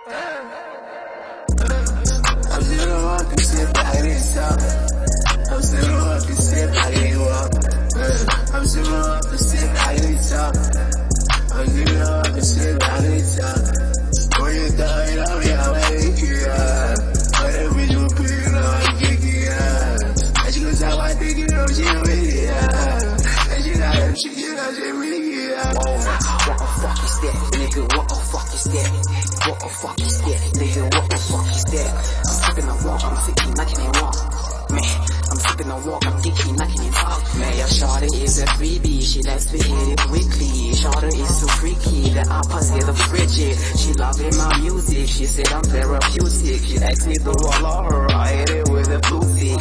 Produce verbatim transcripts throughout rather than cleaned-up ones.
I'm still walking, sit back and stop. I'm still walking, sit back and walk. I'm still walking, sit back and stop. I'm still walking, sit back and stop. When you die, I'll be out of here. Whatever you put it on, kick it out. And she goes out, I think it on, she with it out. And she got him, she get out, she with it out. What the fuck is that, nigga? What the fuck is that? What the fuck is that, nigga? What the fuck is that? I'm sipping on walk, I'm sipping, I can't walk. Man, I'm sipping on walk, I'm geeking, I can't talk. Man, your shawty is a freebie, she likes to hit it quickly. Shawty is so freaky, the opposite of frigid. She loving my music, she said I'm therapeutic. She asked me to roll on her, I hit it with a blue stick.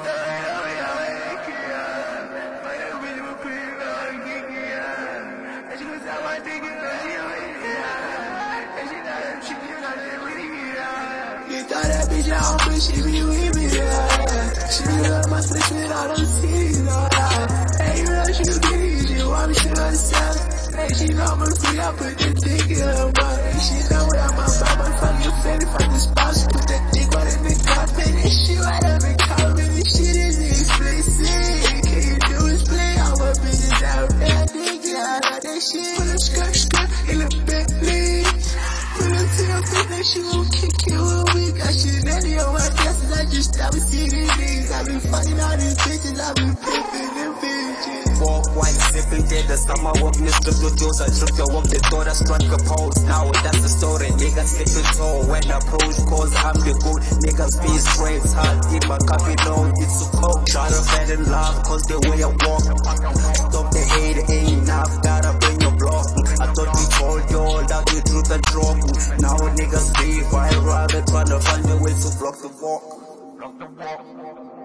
You thought that bitch out, but she be with me, yeah. She be love my switch with all those titties, yeah. Hey, you know she get it, she want me to herself. Hey, she know I'm free, I put the dick in her mouth. Hey, she know what I'm about, my fucking fatty, fuck the spouse. Put that dick on in the carpet, and shit right up in comment. This shit is explicit. Can you do is play all my bitches out that dick, yeah. That shit, put a skirt, skirt in the Bentley. Put her to your face, that she won't kick you a week. I shit ready on my dresses, I just stop seeing these niggas. I been fucking all these bitches, I been pimping them bitches. Walk white, sipping dead, the summer walk, Mister Studios, I took the walk, the thought I struck a pose. Now that's the story, niggas slipping toe, when I approach, cause I'm the good, niggas be straight, hard, in my coffee, no, it's so cold. Try to fall in love, cause the way I walk, stop the hate, ain't enough, gotta bring your block. I thought we told you all that the truth and drop. Now niggas leave, I'd rather try to find a way to block the walk. Block the walk.